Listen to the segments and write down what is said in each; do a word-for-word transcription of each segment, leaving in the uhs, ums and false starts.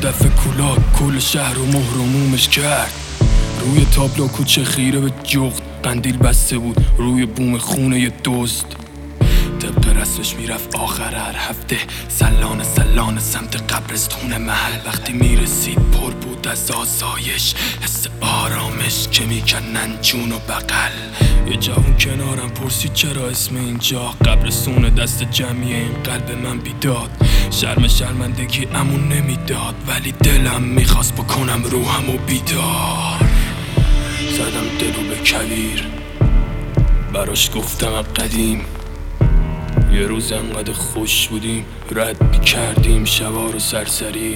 دفعه کولاک کل شهر رو مهرمومش کرد. روی تابلو کوچه خیره به جغد قندیل بسته بود روی بوم خونه ی دزد. طبق رسمش میرفت آخر هر هفته سلانه سلانه سمت قبرستون محل. وقتی میرسید پر بود از آسایش، حس آرامش که میکنن جون و بغل. یه جوون کنارم پرسید چرا اسم اینجا قبرستون دست جمعیه این قلب من بیداد. شرم شرمندگی امون نمیداد ولی دلم میخواست بکنم روحم و بیدار. زدم دلو به کویر براش گفتم قدیم، یه روز انقدر خوش بودیم رد کردیم شبا رو سرسری.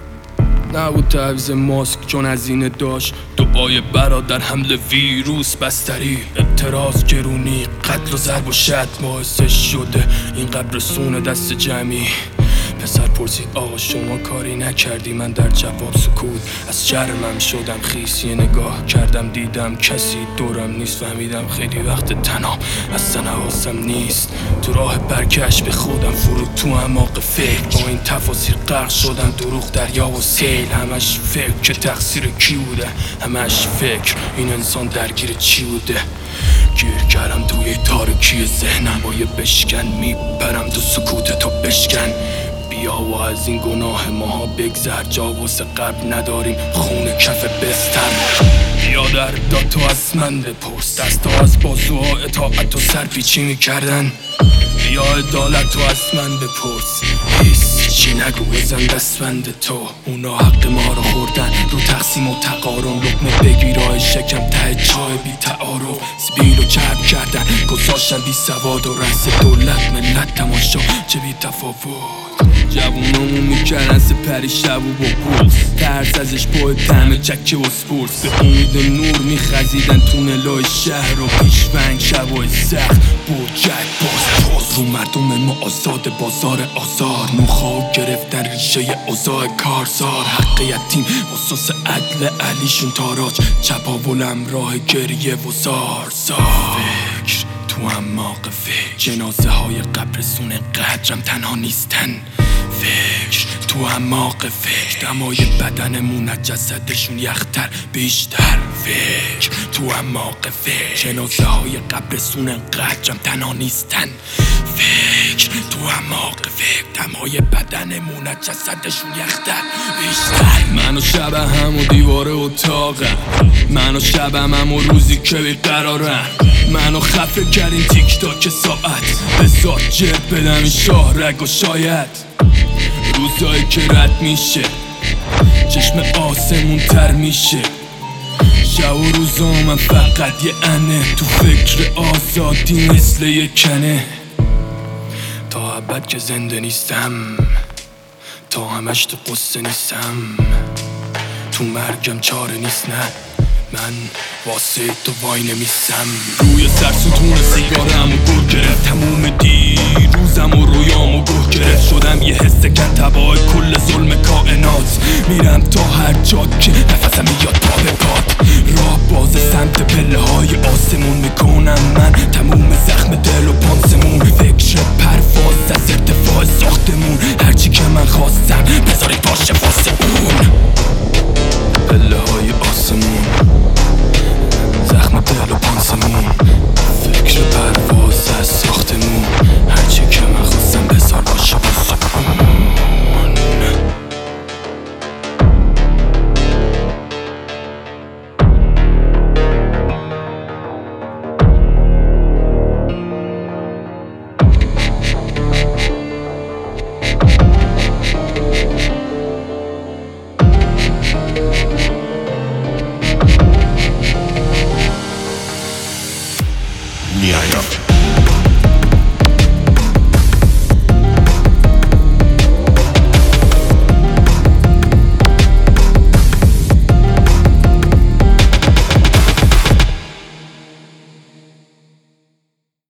نبود تعویض ماسک چون هزینه داشت، دعای برادر حمله ویروس بستری. اعتراض گرونی قتل و ضرب و شتم باعثش شده این قبرستون دست جمعی. پسر پرسید آقا شما کاری نکردی؟ من در جواب سکوت. از شرمم شدم خیس، یه نگاه کردم دیدم کسی دورم نیست. فهمیدم خیلی وقت تنها اصلا حواسم نیست. تو راه برگشت به خودم فرود تو اعماق فکر، با این تفاصیل غرق شدم دروغ دریا و سیل. همش فکر که تقصیر کی بوده، همش فکر این انسان درگیر چی بوده. گیر کردم توی تاریکی ذهنم با یه بشکن میبرم تو سکوت تو بشکن. بیا و از این گناه ماها بگذر، جا واسه قبل نداریم خون کف بستر. بیا دردات تو از من بپرس، دستا از بازوها اطاعت و سرپیچی میکردن. بیا عدالت تو از من بپرس، هیس چی نگو بزن دستبند تو. اونا حق ما رو خوردن رو تقسیم و تقارن، لقمه بگیرای شکم ته چای بی تعارف. سبیل و چرب کردن گذاشتن بی سواد و رأس دولت ملت تماشا چه بی تفاوت. جوونامون میکردن سپری شب و با پولس، ترس ازش با طعم چکه و سپورس. به امید نور میخزیدن تونلای شهر و پیشونگ شبای سخت برجک باز باز. رو مردم ما آزاد بازار آزار، نوخا گرفتن ریشه اوضاع کارزار. حق یتیم واساس عدل علیشون تاراج، چپاولم راه گریه و زار زار. فکر تو اعماق فکر جنازه های قبرستون قدرم تنها نیستن. فکر تو اعماق فکر دمای بدنمون از جسدشون یختر بیشتر. فکر تو اعماق فکر جنازه های قبرستون قدرم تنها نیستن. فکر تو اعماق فکر دمای بدنمون از جسدشون یختر بیشتر. من و شبه هم و دیوار اتاقم، من و شبه هم و روزی که بیقرارم. منو خفه کردین تیک تاک ساعت، به ذات جب بدم این شاه رگ و شاید. روزایی که رد میشه چشم آسمون تر میشه، شب و روزا من فقط یه انه تو فکر آزادی مثل یه کنه. تا ابد که زنده نیستم، تا همش تو قصه نیستم. تو مرگم چاره نیست نه، من واسه تو وای نمیستم. روی سر ستون سیگارم و گل گرفت تموم دیروزم و رویام و گل گرفت. شدم یه حس کن تبای کل ظلم کائنات، میرم تا هر جا که نفسم میاد پا به پات. راه باز سمت پله های آسمون میکنم من تموم زخم دل و پانسمون. فکر پرواز از ارتفاع ساختمون، هرچی که من خواستم بذارید باشه واسه اون.